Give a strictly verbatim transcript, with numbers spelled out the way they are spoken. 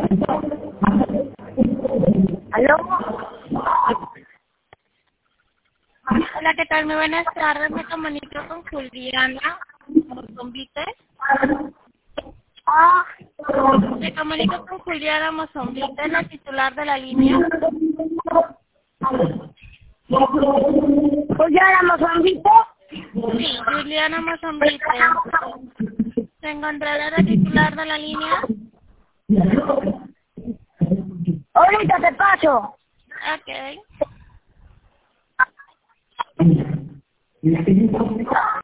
¿Aló? Hola, ¿qué tal? Muy buenas tardes. Me comunico con Juliana Mozambique. Ah, Me comunico con Juliana Mozambique, la titular de la línea. pues ya éramos Mozambique. Sí, Juliana Mozambique. ¿Se encontrará la titular de la línea? Ahorita te paso. Ok.